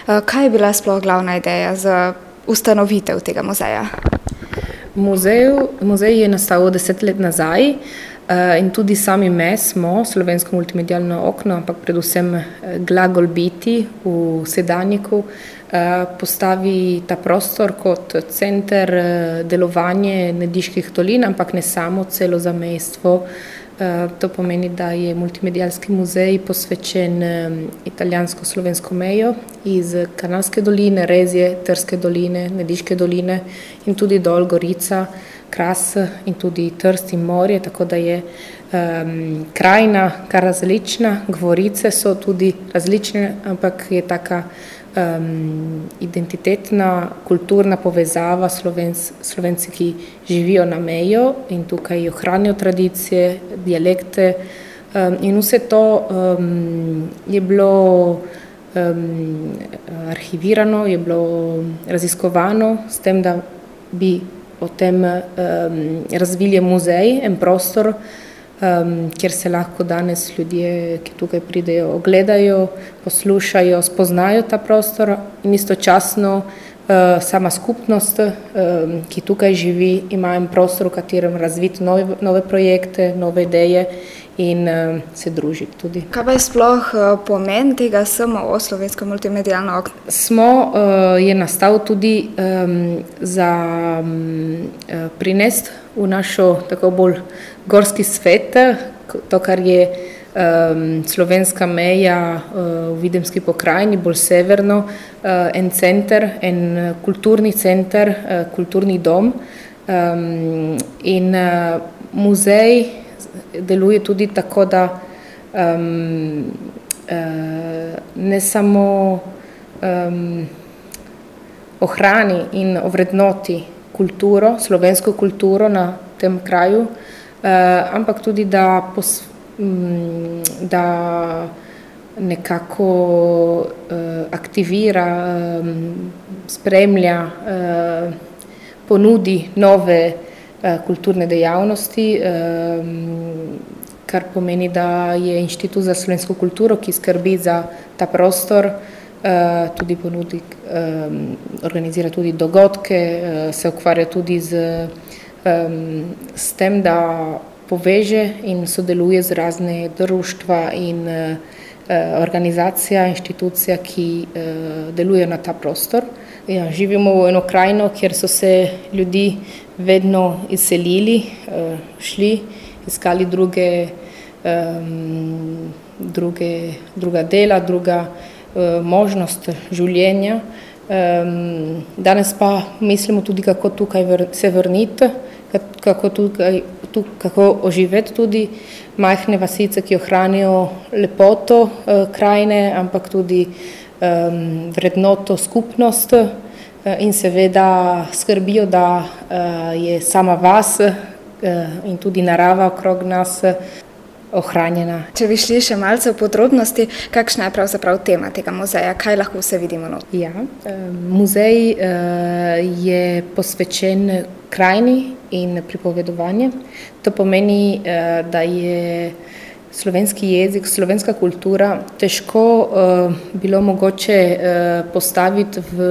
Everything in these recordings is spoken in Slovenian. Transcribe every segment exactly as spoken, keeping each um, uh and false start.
Kaj je bila sploh glavna ideja za ustanovitev tega muzeja? Muzej, muzej je nastal deset let nazaj in tudi sami me smo, Slovensko multimedialno okno, ampak predvsem glagol biti v sedanjiku, postavi ta prostor kot center delovanja Nediških dolin, ampak ne samo, celo zamejstvo. To pomeni, da je multimedialski muzej posvečen italijansko-slovensko mejo iz Kanalske doline, Rezje, Trske doline, Nediške doline in tudi dol Gorica, Kras in tudi Trst in morje, tako da je um, krajina kar različna, govorice so tudi različne, ampak je taka um, identitetna, kulturna povezava Slovenc, Slovenci, ki živijo na mejo in tukaj ohranijo tradicije, dialekte um, in vse to um, je bilo um, arhivirano, je bilo raziskovano s tem, da bi potem um, razvili muzej, en prostor, um, kjer se lahko danes ljudje, ki tukaj pridejo, ogledajo, poslušajo, spoznajo ta prostor in istočasno uh, sama skupnost, um, ki tukaj živi, ima en prostor, v katerem razviti nove, nove projekte, nove ideje in uh, se družiti tudi. Kaj pa je sploh uh, pomen tega S M O, Slovensko multimedialno okno? S M O uh, je nastal tudi um, za um, prinesti v našo tako bolj gorski svet, to, kar je um, slovenska meja uh, v Videmski pokrajini, bolj severno, uh, en center, en kulturni center, uh, kulturni dom um, in uh, muzej deluje tudi tako, da um, uh, ne samo um, ohrani in ovrednoti kulturo, slovensko kulturo na tem kraju, uh, ampak tudi, da, pos, um, da nekako uh, aktivira, um, spremlja, uh, ponudi nove kulturne dejavnosti, kar pomeni, da je Inštitut za slovensko kulturo, ki skrbi za ta prostor, tudi ponudi, organizira tudi dogodke, se ukvarja tudi z, s tem, da poveže in sodeluje z razne društva in organizacija, inštitucija, ki deluje na ta prostor. Ja, živimo v eno krajino, kjer so se ljudi vedno izselili, šli, iskali druge, um, druge, druga dela, druga uh, možnost življenja. Um, danes pa mislimo tudi, kako tukaj vr, se vrniti, kako, tukaj, tu, kako oživeti tudi majhne vasice, ki ohranijo lepoto uh, krajine, ampak tudi um, vrednoto skupnost in seveda skrbijo, da uh, je sama vas uh, in tudi narava okrog nas ohranjena. Če bi šli še malce v podrobnosti, kakšna je pravzaprav tema tega muzeja, kaj lahko vse vidimo not? Ja, muzej uh, je posvečen krajini in pripovedovanju. To pomeni, uh, da je slovenski jezik, slovenska kultura težko uh, bilo mogoče uh, postaviti v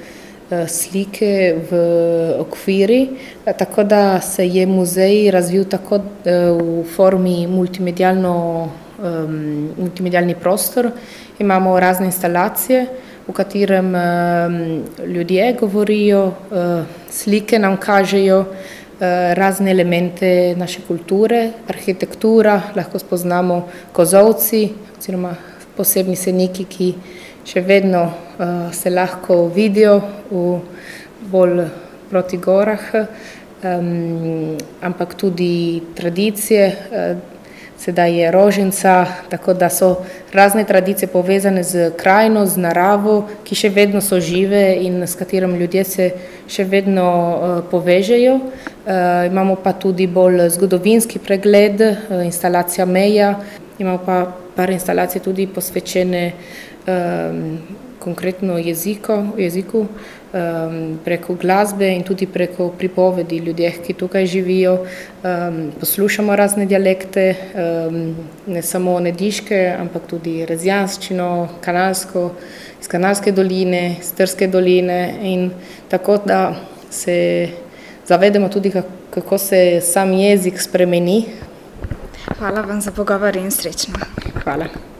slike v okviri, tako da se je muzej razvil tako v formi multimedialno, um, multimedialni prostor. Imamo razne instalacije, v katerem um, ljudje govorijo, uh, slike nam kažejo uh, razne elemente naše kulture, arhitektura, lahko spoznamo kozolci oziroma posebni seniki, ki še vedno uh, se lahko vidijo v bolj proti gorah, um, ampak tudi tradicije, uh, sedaj je roženca, tako da so razne tradicije povezane z krajino, z naravo, ki še vedno so žive in s katerim ljudje se še vedno uh, povežejo. Uh, imamo pa tudi bolj zgodovinski pregled, uh, instalacija meja, imamo pa par instalacij tudi posvečene konkretno jeziko, jeziku, um, preko glasbe in tudi preko pripovedi ljudeh, ki tukaj živijo. Um, poslušamo razne dialekte, um, ne samo nediške, ampak tudi razjanščino, kanalsko, iz Kanalske doline, iz Trske doline in tako, da se zavedamo tudi, kako se sam jezik spremeni. Hvala vam za pogovor in srečno. Hvala.